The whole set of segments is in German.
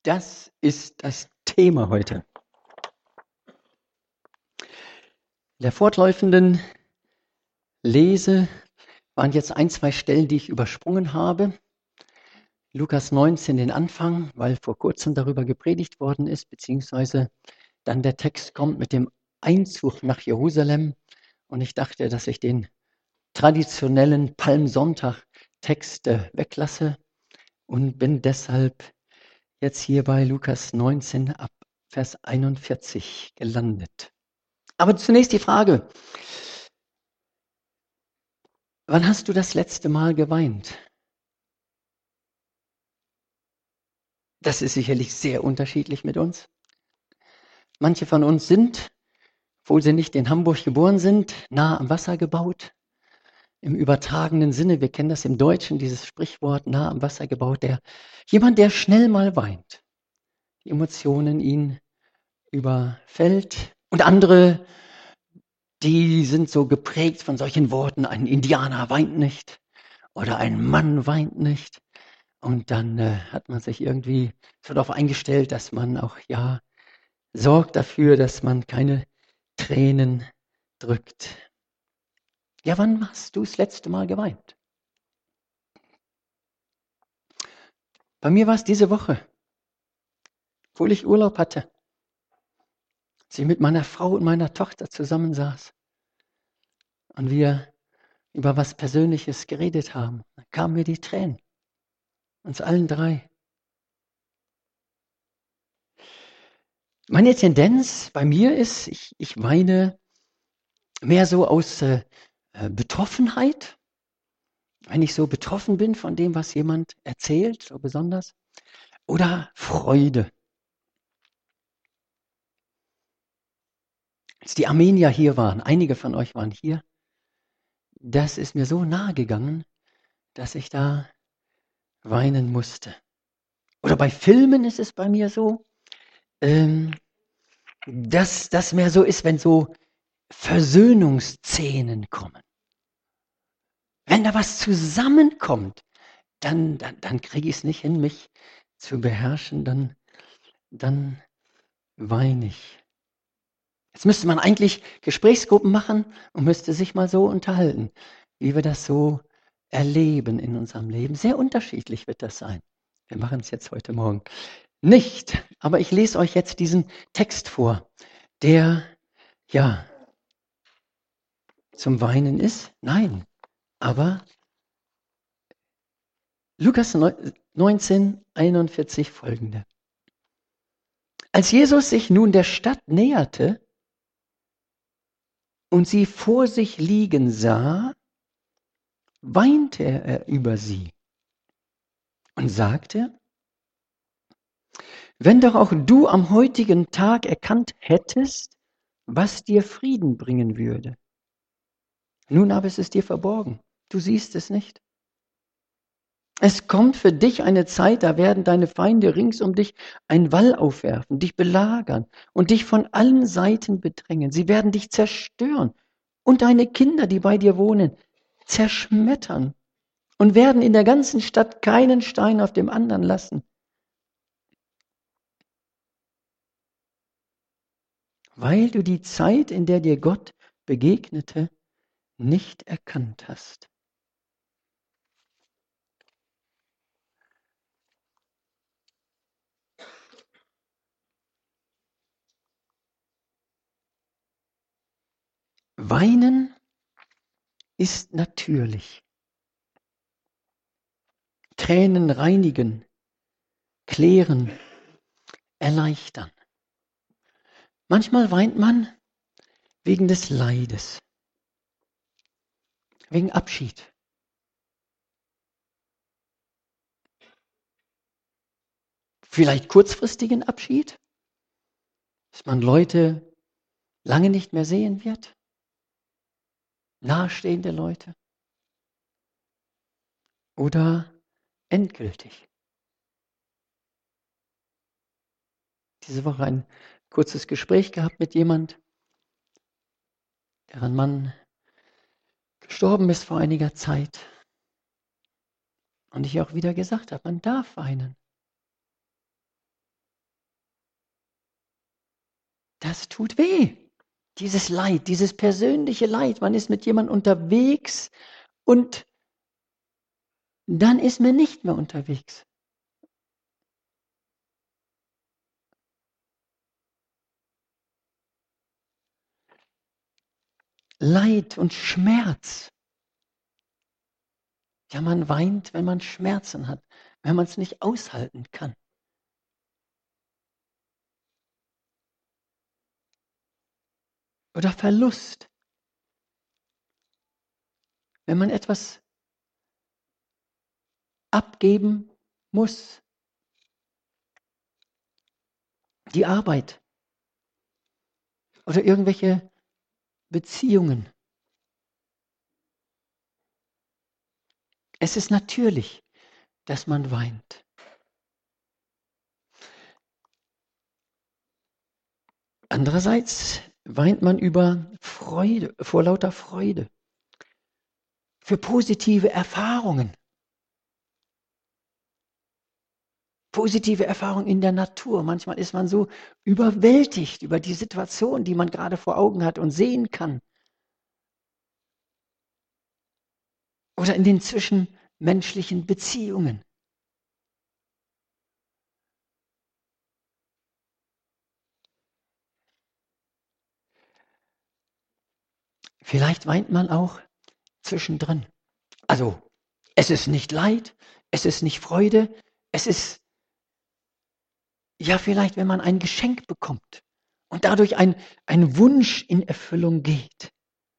Das ist das Thema heute. In der fortlaufenden Lese waren jetzt 1, 2 Stellen, die ich übersprungen habe. Lukas 19, den Anfang, weil vor kurzem darüber gepredigt worden ist, beziehungsweise dann der Text kommt mit dem Einzug nach Jerusalem. Und ich dachte, dass ich den traditionellen Palmsonntag-Text weglasse und bin deshalb jetzt hier bei Lukas 19 ab Vers 41 gelandet. Aber zunächst die Frage, wann hast du das letzte Mal geweint? Das ist sicherlich sehr unterschiedlich mit uns. Manche von uns sind, obwohl sie nicht in Hamburg geboren sind, nah am Wasser gebaut. Im übertragenen Sinne, wir kennen das im Deutschen, dieses Sprichwort, nah am Wasser gebaut, jemand, der schnell mal weint, die Emotionen ihn überfällt. Und andere, die sind so geprägt von solchen Worten, ein Indianer weint nicht oder ein Mann weint nicht. Und dann hat man sich irgendwie so darauf eingestellt, dass man auch sorgt dafür, dass man keine Tränen drückt. Ja, wann hast du das letzte Mal geweint? Bei mir war es diese Woche, obwohl ich Urlaub hatte, als ich mit meiner Frau und meiner Tochter zusammensaß und wir über was Persönliches geredet haben. Da kamen mir die Tränen, uns allen drei. Meine Tendenz bei mir ist, ich weine mehr so aus Betroffenheit, wenn ich so betroffen bin von dem, was jemand erzählt, so besonders, oder Freude. Als die Armenier hier waren, einige von euch waren hier, das ist mir so nahe gegangen, dass ich da weinen musste. Oder bei Filmen ist es bei mir so, dass das mehr so ist, wenn so Versöhnungsszenen kommen. Wenn da was zusammenkommt, dann kriege ich es nicht hin, mich zu beherrschen, dann weine ich. Jetzt müsste man eigentlich Gesprächsgruppen machen und müsste sich mal so unterhalten, wie wir das so erleben in unserem Leben. Sehr unterschiedlich wird das sein. Wir machen es jetzt heute Morgen nicht, aber ich lese euch jetzt diesen Text vor, der zum Weinen ist. Nein, aber Lukas 19, 41 folgende. Als Jesus sich nun der Stadt näherte und sie vor sich liegen sah, weinte er über sie und sagte, wenn doch auch du am heutigen Tag erkannt hättest, was dir Frieden bringen würde. Nun aber ist es dir verborgen, du siehst es nicht. Es kommt für dich eine Zeit, da werden deine Feinde rings um dich einen Wall aufwerfen, dich belagern und dich von allen Seiten bedrängen. Sie werden dich zerstören und deine Kinder, die bei dir wohnen, zerschmettern und werden in der ganzen Stadt keinen Stein auf dem anderen lassen. Weil du die Zeit, in der dir Gott begegnete, nicht erkannt hast. Weinen ist natürlich. Tränen reinigen, klären, erleichtern. Manchmal weint man wegen des Leides, wegen Abschied. Vielleicht kurzfristigen Abschied, dass man Leute lange nicht mehr sehen wird, nahestehende Leute. Oder endgültig. Diese Woche ein kurzes Gespräch gehabt mit jemand, deren Mann gestorben ist vor einiger Zeit. Und ich auch wieder gesagt habe, man darf weinen. das tut weh. Dieses Leid, dieses persönliche Leid. Man ist mit jemandem unterwegs und dann ist man nicht mehr unterwegs. Leid und Schmerz. Ja, man weint, wenn man Schmerzen hat, wenn man es nicht aushalten kann. Oder Verlust. Wenn man etwas abgeben muss. Die Arbeit. Oder irgendwelche Beziehungen. Es ist natürlich, dass man weint. Andererseits weint man über Freude, vor lauter Freude. Für positive Erfahrungen. Positive Erfahrungen in der Natur. Manchmal ist man so überwältigt über die Situation, die man gerade vor Augen hat und sehen kann. Oder in den zwischenmenschlichen Beziehungen. Vielleicht weint man auch zwischendrin. Also, es ist nicht Leid, es ist nicht Freude, es ist ja vielleicht, wenn man ein Geschenk bekommt und dadurch ein Wunsch in Erfüllung geht.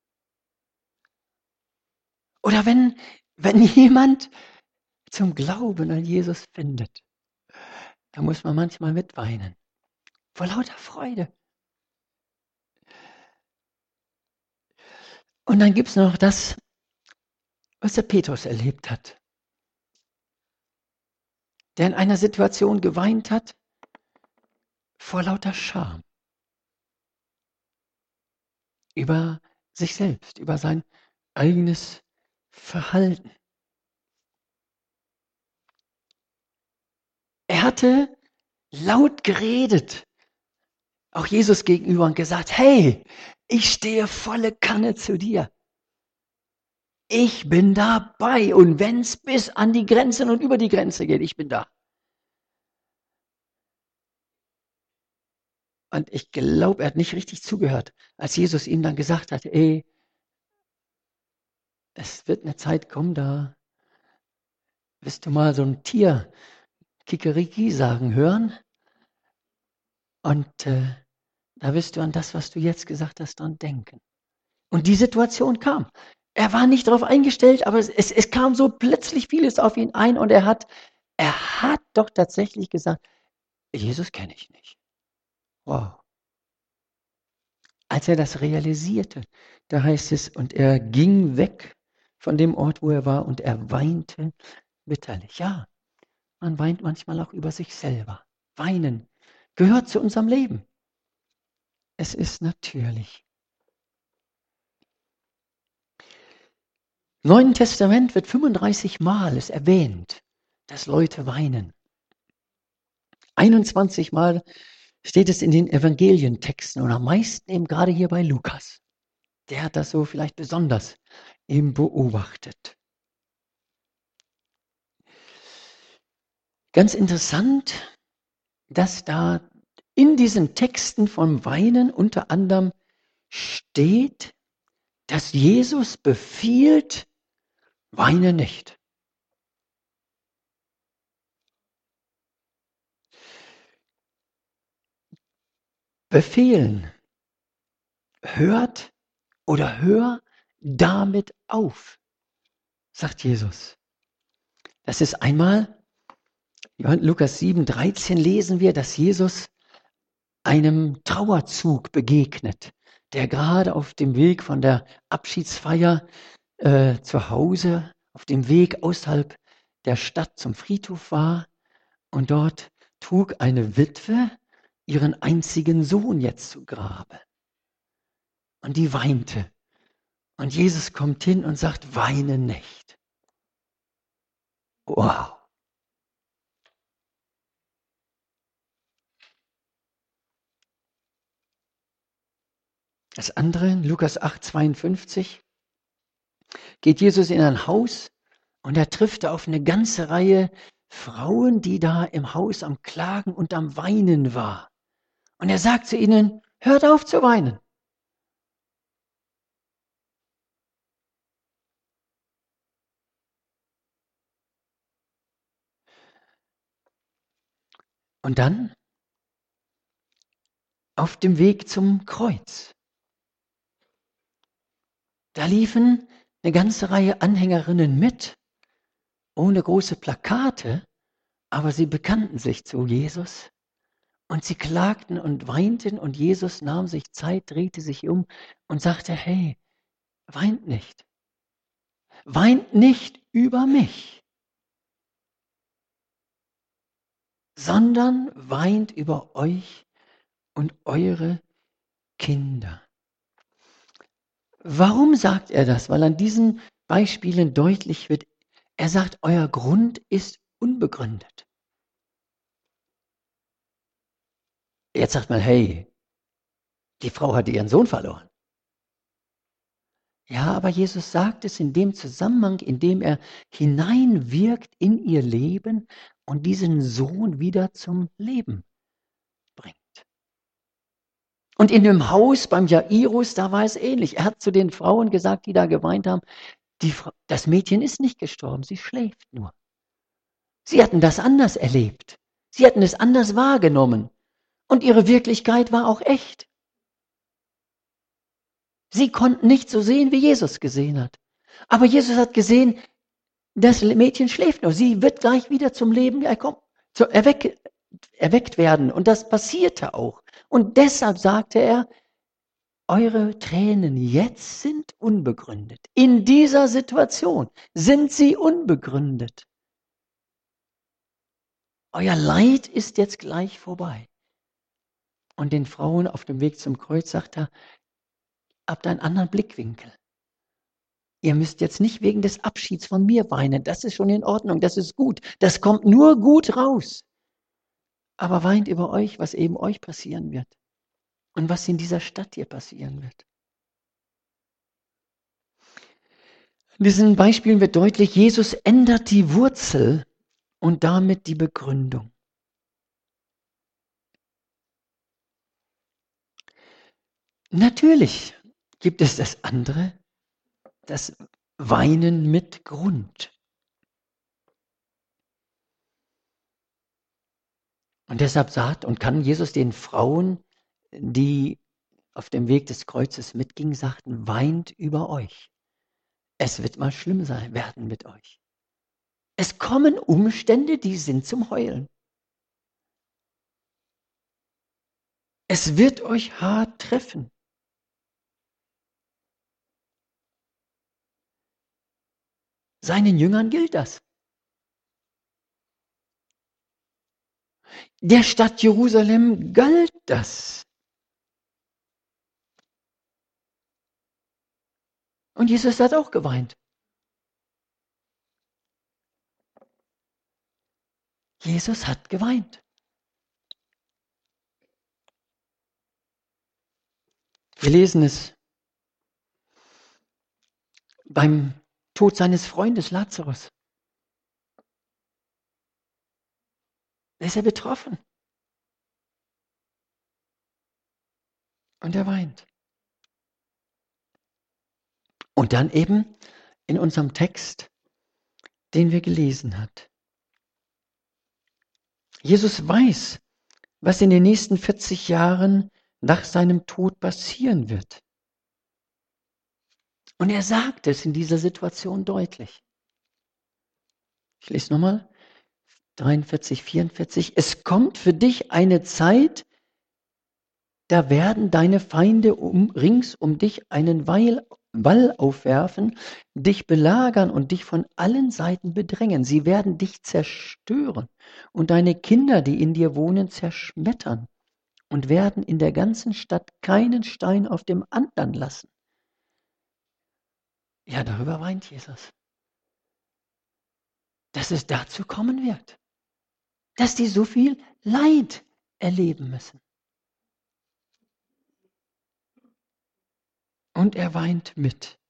Oder wenn jemand zum Glauben an Jesus findet, da muss man manchmal mitweinen. Vor lauter Freude. Und dann gibt es noch das, was der Petrus erlebt hat. Der in einer Situation geweint hat vor lauter Scham. Über sich selbst, über sein eigenes Verhalten. Er hatte laut geredet, auch Jesus gegenüber, und gesagt, hey, ich stehe volle Kanne zu dir. Ich bin dabei und wenn es bis an die Grenzen und über die Grenze geht, ich bin da. Und ich glaube, er hat nicht richtig zugehört, als Jesus ihm dann gesagt hat, ey, es wird eine Zeit kommen, da wirst du mal so ein Tier Kikeriki sagen hören und da wirst du an das, was du jetzt gesagt hast, dran denken. Und die Situation kam. Er war nicht darauf eingestellt, aber es kam so plötzlich vieles auf ihn ein und er hat doch tatsächlich gesagt, Jesus kenne ich nicht. Wow. Als er das realisierte, da heißt es, und er ging weg von dem Ort, wo er war, und er weinte bitterlich. Ja, man weint manchmal auch über sich selber. Weinen gehört zu unserem Leben. Es ist natürlich. Im Neuen Testament wird 35 Mal es erwähnt, dass Leute weinen. 21 Mal steht es in den Evangelientexten und am meisten eben gerade hier bei Lukas. Der hat das so vielleicht besonders eben beobachtet. Ganz interessant, dass da in diesen Texten vom Weinen unter anderem steht, dass Jesus befiehlt, weine nicht. Befehlen. Hört oder hör damit auf, sagt Jesus. Das ist einmal, in Lukas 7,13 lesen wir, dass Jesus einem Trauerzug begegnet, der gerade auf dem Weg von der Abschiedsfeier zu Hause, auf dem Weg außerhalb der Stadt zum Friedhof war. Und dort trug eine Witwe ihren einzigen Sohn jetzt zu Grabe. Und die weinte. Und Jesus kommt hin und sagt, weine nicht. Wow. Das andere, Lukas 8,52, geht Jesus in ein Haus und er trifft auf eine ganze Reihe Frauen, die da im Haus am Klagen und am Weinen war. Und er sagt zu ihnen, hört auf zu weinen. Und dann auf dem Weg zum Kreuz. Da liefen eine ganze Reihe Anhängerinnen mit, ohne große Plakate, aber sie bekannten sich zu Jesus und sie klagten und weinten und Jesus nahm sich Zeit, drehte sich um und sagte, hey, weint nicht. Weint nicht über mich, sondern weint über euch und eure Kinder. Warum sagt er das? Weil an diesen Beispielen deutlich wird, er sagt, euer Grund ist unbegründet. Jetzt sagt man, hey, die Frau hatte ihren Sohn verloren. Ja, aber Jesus sagt es in dem Zusammenhang, in dem er hineinwirkt in ihr Leben und diesen Sohn wieder zum Leben bringt. Und in dem Haus beim Jairus, da war es ähnlich. Er hat zu den Frauen gesagt, die da geweint haben, das Mädchen ist nicht gestorben, sie schläft nur. Sie hatten das anders erlebt. Sie hatten es anders wahrgenommen. Und ihre Wirklichkeit war auch echt. Sie konnten nicht so sehen, wie Jesus gesehen hat. Aber Jesus hat gesehen, das Mädchen schläft nur. Sie wird gleich wieder zum Leben erweckt werden. Und das passierte auch. Und deshalb sagte er, eure Tränen jetzt sind unbegründet. In dieser Situation sind sie unbegründet. Euer Leid ist jetzt gleich vorbei. Und den Frauen auf dem Weg zum Kreuz sagt er, habt einen anderen Blickwinkel. Ihr müsst jetzt nicht wegen des Abschieds von mir weinen. Das ist schon in Ordnung, das ist gut. Das kommt nur gut raus. Aber weint über euch, was eben euch passieren wird. Und was in dieser Stadt hier passieren wird. In diesen Beispielen wird deutlich, Jesus ändert die Wurzel und damit die Begründung. Natürlich gibt es das andere, das Weinen mit Grund. Und deshalb sagt und kann Jesus den Frauen, die auf dem Weg des Kreuzes mitgingen, sagten, weint über euch. Es wird mal schlimm sein, werden mit euch. Es kommen Umstände, die sind zum Heulen. Es wird euch hart treffen. Seinen Jüngern gilt das. Der Stadt Jerusalem galt das. Und Jesus hat auch geweint. Jesus hat geweint. Wir lesen es beim Tod seines Freundes Lazarus. Da ist er betroffen. Und er weint. Und dann eben in unserem Text, den wir gelesen hat. Jesus weiß, was in den nächsten 40 Jahren nach seinem Tod passieren wird. Und er sagt es in dieser Situation deutlich. Ich lese nochmal 43, 44. Es kommt für dich eine Zeit, da werden deine Feinde rings um dich einen Wall aufwerfen, dich belagern und dich von allen Seiten bedrängen. Sie werden dich zerstören und deine Kinder, die in dir wohnen, zerschmettern und werden in der ganzen Stadt keinen Stein auf dem anderen lassen. Ja, darüber weint Jesus. Dass es dazu kommen wird, dass die so viel Leid erleben müssen. und er weint mit.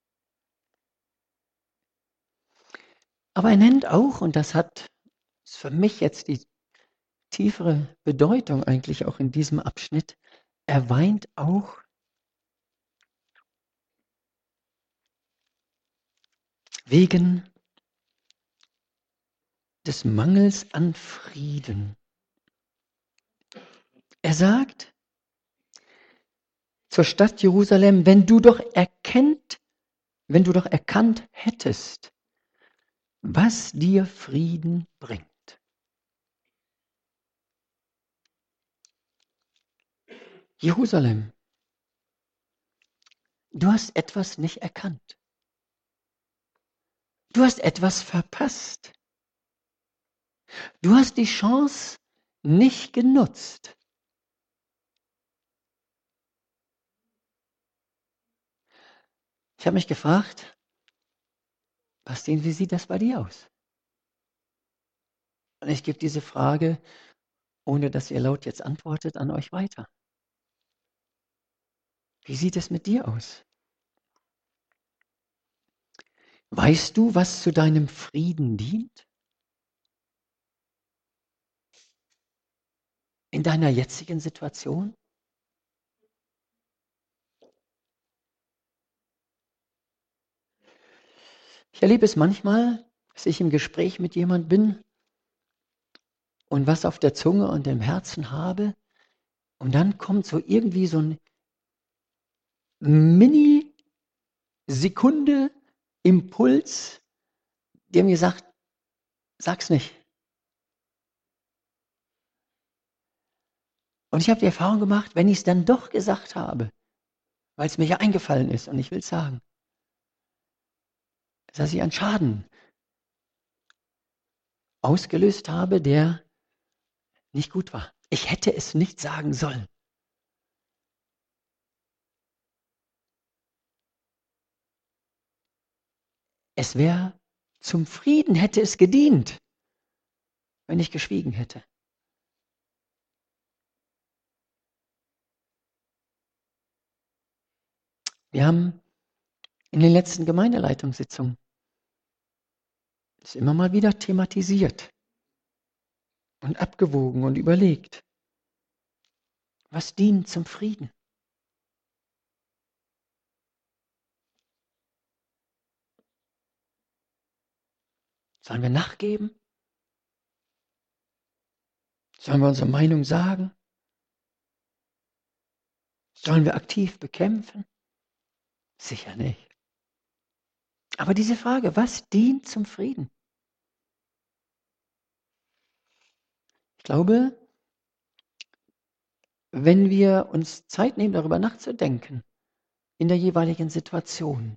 Aber er nennt auch, und das ist für mich jetzt die tiefere Bedeutung eigentlich auch in diesem Abschnitt, er weint auch wegen des Mangels an Frieden. Er sagt zur Stadt Jerusalem, wenn du doch erkannt hättest, was dir Frieden bringt. Jerusalem, du hast etwas nicht erkannt. Du hast etwas verpasst. Du hast die Chance nicht genutzt. Ich habe mich gefragt, Bastian, wie sieht das bei dir aus? Und ich gebe diese Frage, ohne dass ihr laut jetzt antwortet, an euch weiter. Wie sieht es mit dir aus? Weißt du, was zu deinem Frieden dient? In deiner jetzigen Situation? Ich erlebe es manchmal, dass ich im Gespräch mit jemand bin und was auf der Zunge und im Herzen habe, und dann kommt so irgendwie so ein Mini-Sekunde Impuls, der mir sagt, sag's nicht. Und ich habe die Erfahrung gemacht, wenn ich es dann doch gesagt habe, weil es mir ja eingefallen ist und ich will es sagen, dass ich einen Schaden ausgelöst habe, der nicht gut war. Ich hätte es nicht sagen sollen. Es wäre zum Frieden hätte es gedient, wenn ich geschwiegen hätte. Wir haben in den letzten Gemeindeleitungssitzungen es immer mal wieder thematisiert und abgewogen und überlegt, was dient zum Frieden? Sollen wir nachgeben? Sollen wir unsere Meinung sagen? Sollen wir aktiv bekämpfen? Sicher nicht. Aber diese Frage, was dient zum Frieden? Ich glaube, wenn wir uns Zeit nehmen, darüber nachzudenken, in der jeweiligen Situation,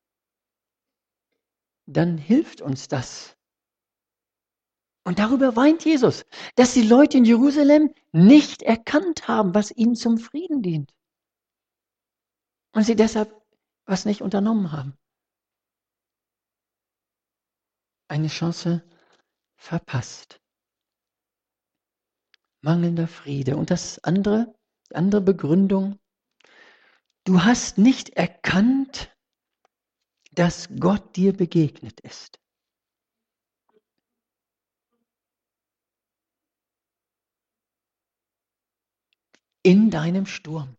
dann hilft uns das. Und darüber weint Jesus, dass die Leute in Jerusalem nicht erkannt haben, was ihnen zum Frieden dient. Und sie deshalb was nicht unternommen haben. Eine Chance verpasst. Mangelnder Friede. Und die andere Begründung, du hast nicht erkannt, dass Gott dir begegnet ist. In deinem Sturm.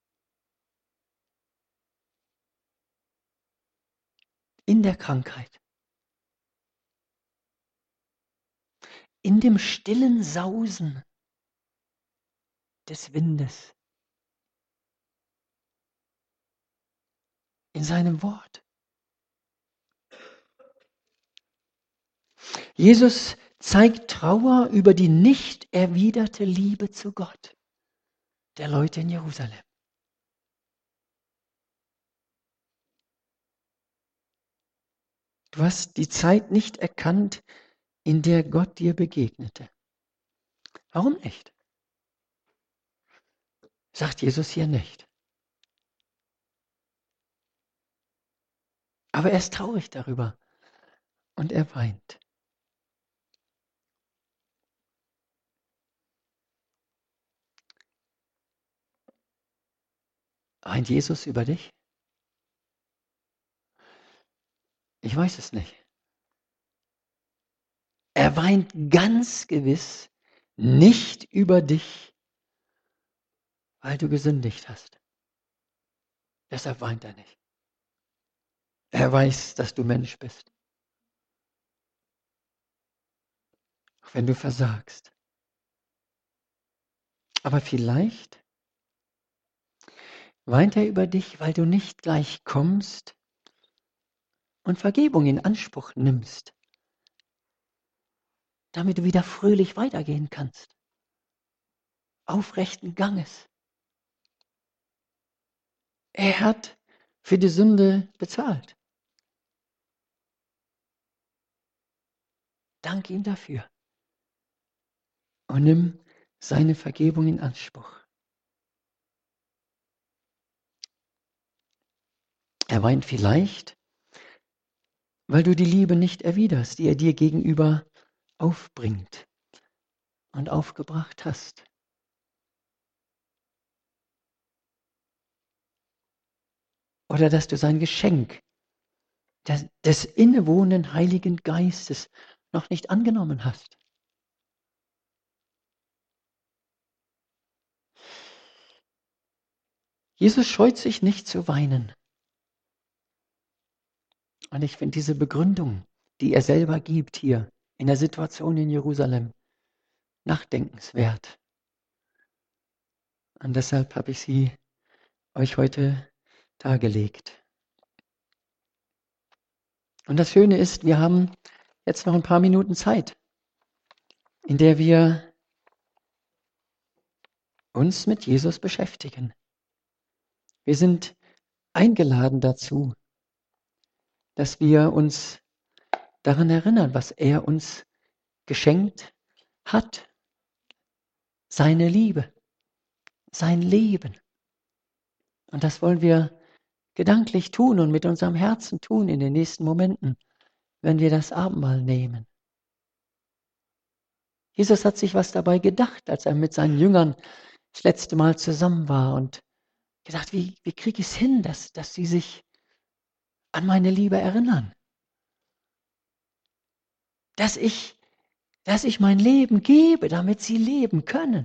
In der Krankheit. In dem stillen Sausen des Windes. In seinem Wort. Jesus zeigt Trauer über die nicht erwiderte Liebe zu Gott der Leute in Jerusalem. Du hast die Zeit nicht erkannt, in der Gott dir begegnete. Warum nicht? Sagt Jesus hier nicht. Aber er ist traurig darüber und er weint. Weint Jesus über dich? Ich weiß es nicht. Er weint ganz gewiss nicht über dich, weil du gesündigt hast. Deshalb weint er nicht. Er weiß, dass du Mensch bist. Auch wenn du versagst. Aber vielleicht weint er über dich, weil du nicht gleich kommst und Vergebung in Anspruch nimmst, damit du wieder fröhlich weitergehen kannst. Aufrechten Ganges. Er hat für die Sünde bezahlt. Danke ihm dafür. Und nimm seine Vergebung in Anspruch. Er weint vielleicht, weil du die Liebe nicht erwiderst, die er dir gegenüber aufbringt und aufgebracht hast. Oder dass du sein Geschenk des innewohnenden Heiligen Geistes noch nicht angenommen hast. Jesus scheut sich nicht zu weinen. Und ich finde diese Begründung, die er selber gibt hier in der Situation in Jerusalem, nachdenkenswert. Und deshalb habe ich sie euch heute dargelegt. Und das Schöne ist, wir haben jetzt noch ein paar Minuten Zeit, in der wir uns mit Jesus beschäftigen. Wir sind eingeladen dazu, dass wir uns daran erinnern, was er uns geschenkt hat. Seine Liebe, sein Leben. Und das wollen wir gedanklich tun und mit unserem Herzen tun in den nächsten Momenten, wenn wir das Abendmahl nehmen. Jesus hat sich was dabei gedacht, als er mit seinen Jüngern das letzte Mal zusammen war und gedacht, wie kriege ich es hin, dass sie sich an meine Liebe erinnern? Dass ich mein Leben gebe, damit sie leben können.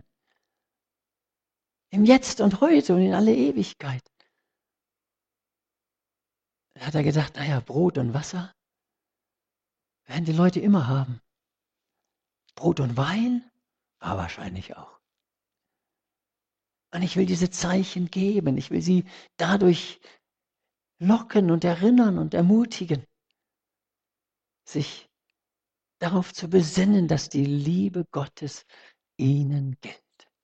Im Jetzt und heute und in alle Ewigkeit. Da hat er gedacht, naja, Brot und Wasser werden die Leute immer haben. Brot und Wein? Ja, wahrscheinlich auch. Und ich will diese Zeichen geben. Ich will sie dadurch locken und erinnern und ermutigen, sich darauf zu besinnen, dass die Liebe Gottes ihnen gilt.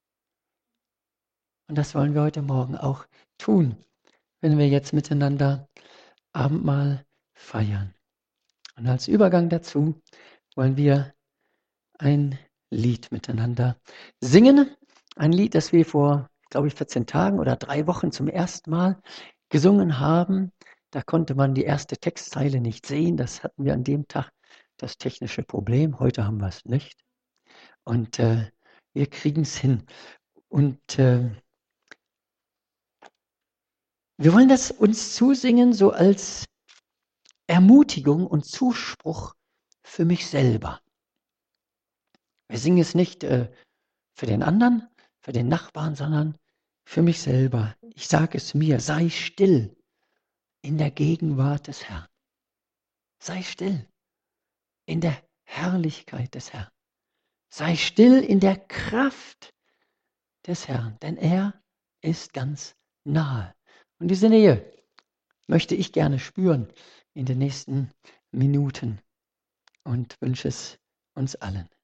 Und das wollen wir heute Morgen auch tun, wenn wir jetzt miteinander Abendmahl feiern. Und als Übergang dazu wollen wir ein Lied miteinander singen. Ein Lied, das wir vor, glaube ich, 14 Tagen oder 3 Wochen zum ersten Mal gesungen haben. Da konnte man die erste Textzeile nicht sehen. Das hatten wir an dem Tag das technische Problem. Heute haben wir es nicht. Und wir kriegen es hin. Und wir wollen das uns zusingen, so als Ermutigung und Zuspruch für mich selber. Wir singen es nicht für den anderen, für den Nachbarn, sondern für mich selber. Ich sage es mir, sei still in der Gegenwart des Herrn. Sei still in der Herrlichkeit des Herrn. Sei still in der Kraft des Herrn, denn er ist ganz nahe. Und diese Nähe möchte ich gerne spüren in den nächsten Minuten und wünsche es uns allen.